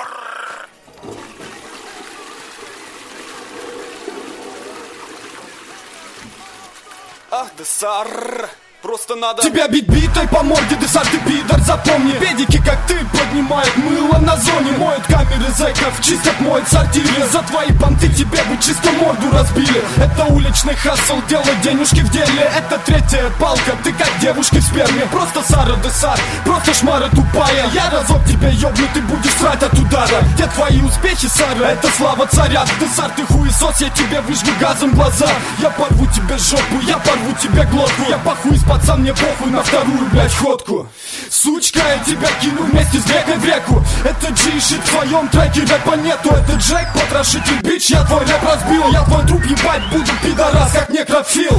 Ах, Десар, просто надо тебя бить битой по морде, Десар, ты пидор, запомни. Педики, как ты, поднимают мыло на зоне. Моют камеры зэков, чистят, моют сортиры. За твои понты тебе бы чисто морду разбили. Это уличный хассл, делать денежки в деле. Это третья палка, ты как девушки в сперме. Просто Сара Десар, просто шмара тупая. Я разок тебя ёбну, ты будешь срать от удара. Где твои успехи, Сара? Это слава царя. Десар, ты хуесос, я тебе выжгу газом глаза. Я порву тебе жопу, я порву тебе глотку. Я похуй, пацан, мне похуй на вторую, блядь, ходку. Сучка, я тебя кину вместе с грекой в реку. Это G-шит в твоем треке, рэпа нету. Это Джек, потрошитель, бич, я твой рэп разбил. Я твой труп ебать буду, пидорас, как некрофил.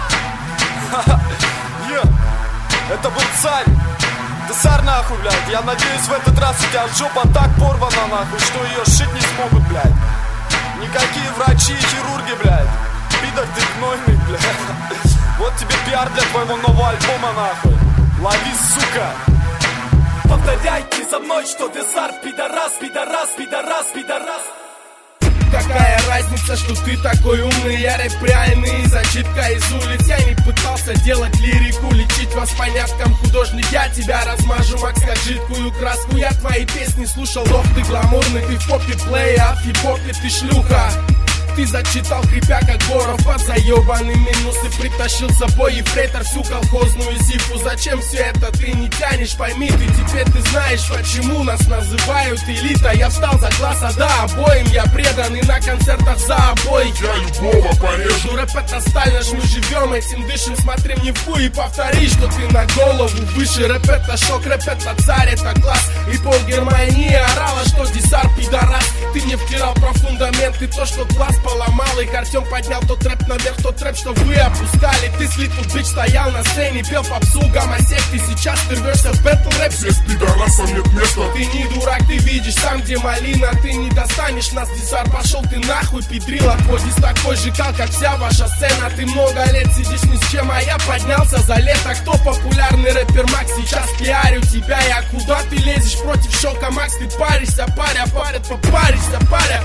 Это был царь. Десар, нахуй, блядь. Я надеюсь, в этот раз у тебя жопа так порвана, нахуй, что ее сшить не смогут, блядь. Никакие врачи и хирурги, блядь. Пидор ты гнойный, блядь. Вот тебе пиар для твоего нового альбома, нахуй. Лови, сука. Повторяйте за мной, что Десар пидорас, пидорас, пидорас, пидорас. Какая разница, что ты такой умный, я рэп реальный, зачитка из улиц. Я не пытался делать лирику, лечить вас по няткам. Художник, я тебя размажу, Макс, как жидкую краску. Я твои песни слушал, ох ты гламурный, ты в попе плей, а в хип-хопе ты шлюха. Ты зачитал, хрипя как Боров, под заебанный минусы. Притащил с собой ефрейтор всю колхозную зипу. Зачем все это ты не тянешь, пойми ты. Теперь ты знаешь, почему нас называют элита. Я встал за класс, а да, обоим я предан. И на концертах за обоих я любого порежу. Рэп это сталь, наш мы живем, этим дышим. Смотри мне в хуй и повтори, что ты на голову выше. Рэп это шок, рэп это царь, это класс. И пол Германии орала, что Десар пидорас. Ты мне втирал про фундаменты, то, что глаз поломал. И Артем поднял тот рэп наверх, тот рэп, что вы опускали. Ты слит тут бич, стоял на сцене, пел попсу, гомосек. Ты сейчас ты рвешься в бэтл рэп. Здесь пидорасам нет места. Ты не дурак, ты видишь там, где малина. Ты не достанешь нас, Десар, пошел ты нахуй, педрила. Твой дис такой же кал, как вся ваша сцена. Ты много лет сидишь ни с чем, а я поднялся за лето. Кто популярный рэпер Макс? Сейчас пиарю тебя. Я куда ты лезешь против шока, Макс? Ты паришься, паря, парят, попаришься, паря.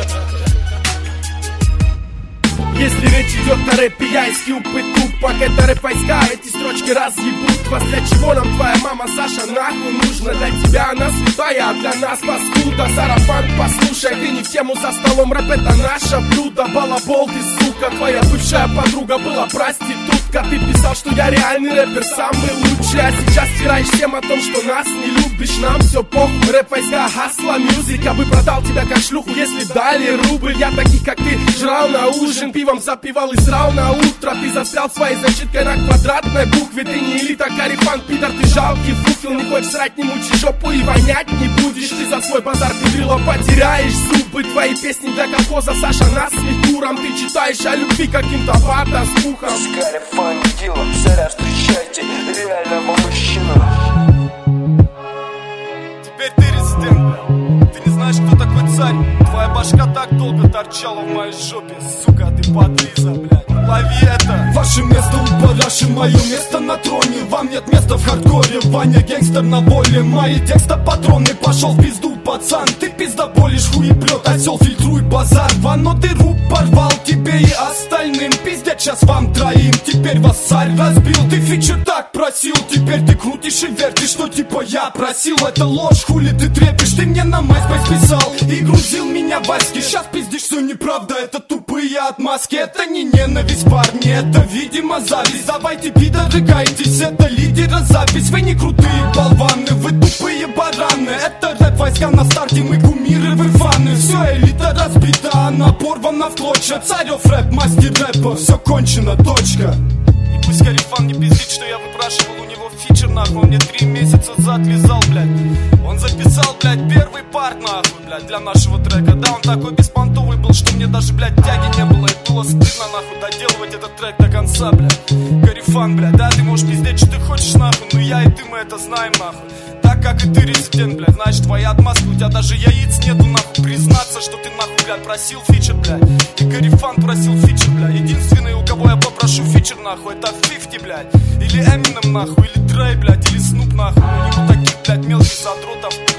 Если речь идет о рэпе, я и скилл тут. Пока это рэп войска, эти строчки разъебут вас. Для чего нам твоя мама Саша нахуй нужна? Для тебя она святая, а для нас паскуда. Сарафан, послушай, ты не в тему за столом. Рэп это наше блюдо, балабол ты, сука. Твоя бывшая подруга была проститутка. Ты писал, что я реальный рэпер, самый лучший. А сейчас стираешь всем о том, что нас не любишь. Нам все похуй, рэп войска, хасла, мюзик. Я бы продал тебя как шлюху, если дали рубль. Я таких, как ты, жрал на ужин, пивом запивал и срал на утро. Ты застрял своей зачиткой на квадратной букве. Ты не элита, карифан, пидор, ты жалкий фуфел. Не хочешь срать, не мучи жопу и вонять не будешь. Ты за свой базар педрила потеряешь зубы. Твои песни для колхоза, Саша, насмех дуром. Ты читаешь о любви каким-то фантастухом. Карифан, дела, царя, встречайте реального мужчину. Теперь ты резидент, бля. Ты не знаешь, кто такой царь. Твоя башка так долго торчала в моей жопе. Сука, ты подлиза, блядь. Лови это. Ваше место у параши, мое место на троне. Вам нет места в хардкоре, Ваня гангстер на воле. Мои текста патроны, пошел в пизду, пацан. Ты пиздоболишь, хуеплет, осел, фильтруй базар. Вано ты рук порвал, тебе и остальным. Пиздят сейчас вам троим, теперь вас царь разбил. Ты фичер так просил, теперь ты крутишь и вертишь, что типа я просил. Это ложь, хули ты трепишь, ты мне на MySpace писал и грузил меня в аськи. Сейчас пиздишь, все неправда, это тупые отмазки. Это не ненависть, парни, это видимо зависть. Давайте пидоры кайтесь, это лидера запись. Вы не крутые болваны, вы тупые бараны. Это рэп войска на старте, мы кумиры, вы фаны. Все, элита разбита, она порвана в клочья. Царев рэп, мастер рэпа, все кончено, точка. И пусть Карифан не пиздит, что я выпрашивал у него фичер, нахуй. Он мне 3 месяца зад лизал, блядь. Он записал, блядь, первый парт, нахуй, блядь, для нашего трека. Да, он такой беспонтовый был, что мне даже, блядь, тяги не было. И было стыдно, нахуй, доделывать этот трек до конца, блядь. Карифан, блядь, да, ты можешь пиздеть, что ты хочешь, нахуй. Но я и ты, мы это знаем, нахуй. Так как и ты резидент, блядь, значит, твои отмазки. У тебя даже яиц нету, нахуй. Признаться, что ты, нахуй, блядь, просил фичер, блядь. И Карифан просил фичер, блядь. Единственный, у кого я попрошу фичер, нахуй, это 50, блядь. Или Эминем, нахуй, или Дрей, блядь, или Снуп, нахуй. У него таких, блядь, мелких задротов